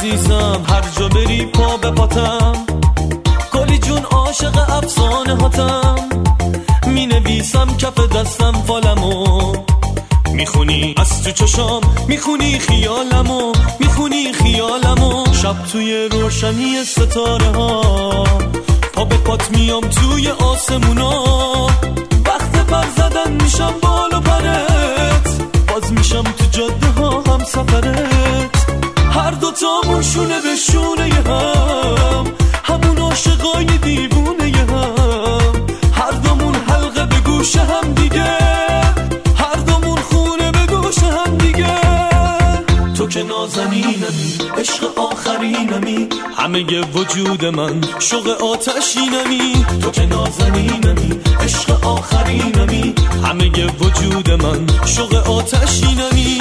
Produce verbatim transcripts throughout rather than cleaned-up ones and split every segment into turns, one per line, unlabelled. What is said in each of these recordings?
عزیزم هر جا بری پا به پاتم، گلی جون عاشق افسانه هاتم، می نویسم کف دستم فالمو، میخونی از تو چشام، میخونی خیالمو، میخونی خیالمو. شب توی روشنی ستاره ها، پا به پات میام توی آسمونا، وقت پر زدن میشم بال و پرت، باز میشم تو جاده ها هم سفرت. هر دوتامون شونه به شونه هم، همون عاشقای دیوونه هم، هر دومون حلقه به گوش هم دیگه، هر دومون خونه به گوش هم دیگه. تو که نازنینمی، عشق آخرینمی، همه وجود من شوق آتشینمی. تو که نازنینمی، عشق آخرینمی، همه وجود من شوق آتشینمی.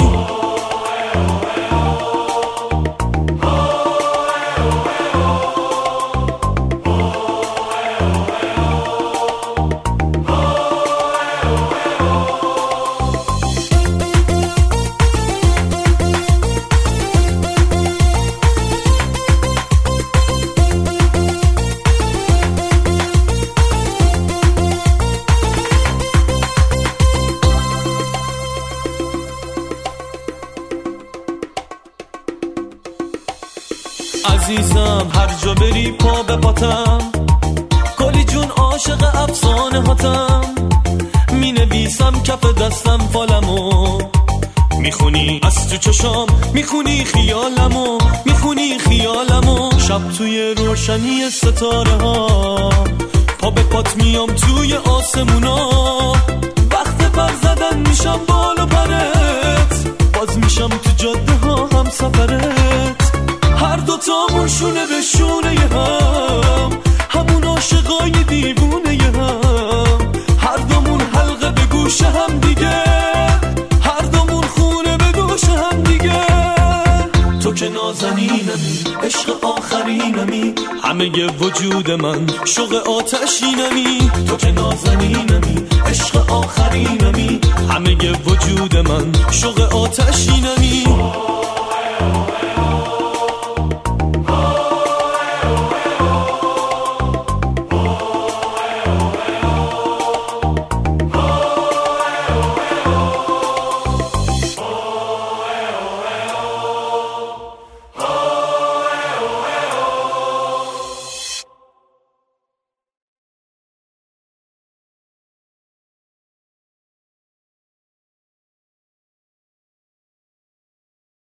عزیزم هر جا بری پا به پاتم، گلی جون عاشق افسانه هاتم، می نویسم کف دستم فالمو، میخونی از تو چشام، میخونی خیالمو، میخونی خیالمو. شب توی روشنی ستاره ها، پا به پات میام توی آسمونا، وقت پر زدن میشم بال و پرت، باز میشم تو جاده ها هم سفرت. هر دوتامون شونه به شونه هم، همون عاشقای دیوونه هم، هر دومون حلقه به گوش هم دیگه، هر دومون خونه به گوش هم دیگه. تو که نازنینمی، عشق آخرینمی، همه وجود من شوق آتشینمی. تو که نازنینمی، عشق آخرینمی، همه وجود من شوق آتشینمی.